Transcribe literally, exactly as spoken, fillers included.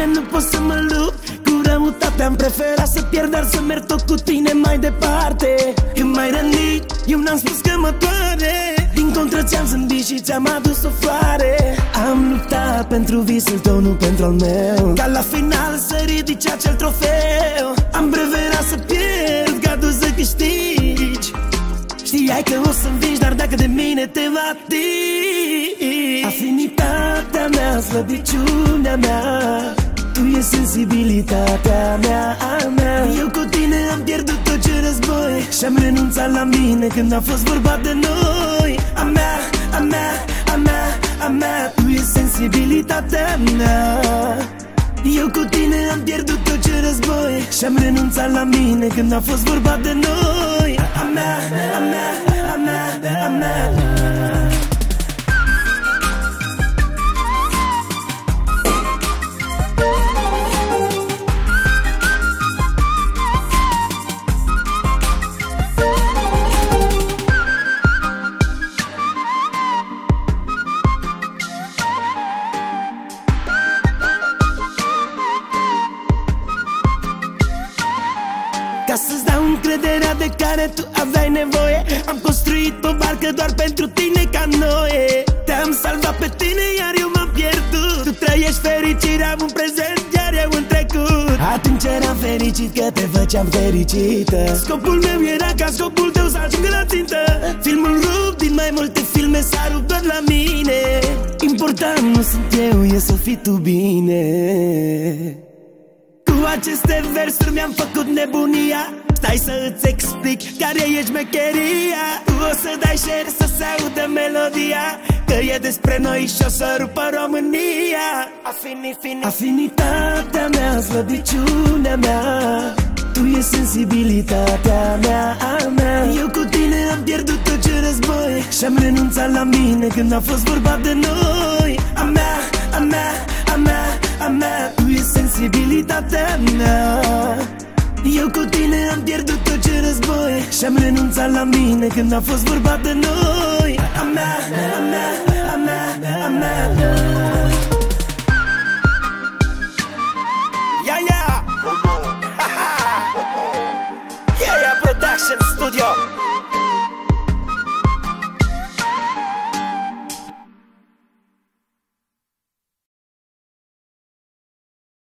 tine nu pot să mă lupt cu răutatea. Am preferat să pierd, dar să merg tot cu tine mai departe. Când m-ai rănit, eu n-am spus că mă doare. Din contră ți-am zâmbit și ți-am adus o floare. Am luptat pentru visul tău, nu pentru al meu, ca la final să ridici acel trofeu. Am preferat să pierd ca tu să câștigi. Știai că o să învingi, dar dacă de mine te va atingi. Afinitatea mea, slăbiciunea mea, tu e sensibilitatea mea, a mea. Eu cu tine am pierdut tot ce război și-am renunțat la mine când a fost vorba de noi. A mea, a mea, a mea, a mea, tu e sensibilitatea mea. Eu cu tine am pierdut tot ce război și-am renunțat la mine când a fost vorba de noi. A mea, a mea, a mea, a mea. Ca să-ți dau încrederea de care tu aveai nevoie, am construit o barcă doar pentru tine ca noi. Te-am salvat pe tine, iar eu m-am pierdut. Tu trăiești fericirea în prezent, iar eu în trecut. Atunci eram fericit că te făceam fericită. Scopul meu era ca scopul tău să ajungă la țintă. Filmul rupt din mai multe filme s-a rupt doar la mine. Important nu sunt eu, e să fii tu bine. Cu aceste versuri mi-am făcut nebunia. Stai să îți explic care e șmecheria. Tu o să dai share să se audă melodia, că e despre noi și o să rupă România. Afini, fini. Afinitatea mea, slăbiciunea mea, tu e sensibilitatea mea, a mea. Eu cu tine am pierdut tot ce război și-am renunțat la mine când a fost vorba de noi. A mea, a mea, a mea, a mea, tu e sensibilitatea mea. Eu cu tine am pierdut tot ce război și-am renunțat la mine când a fost vorba de noi. A mea, a mea, a mea, a mea. Yeah, yeah. Yeah, yeah, Production Studio.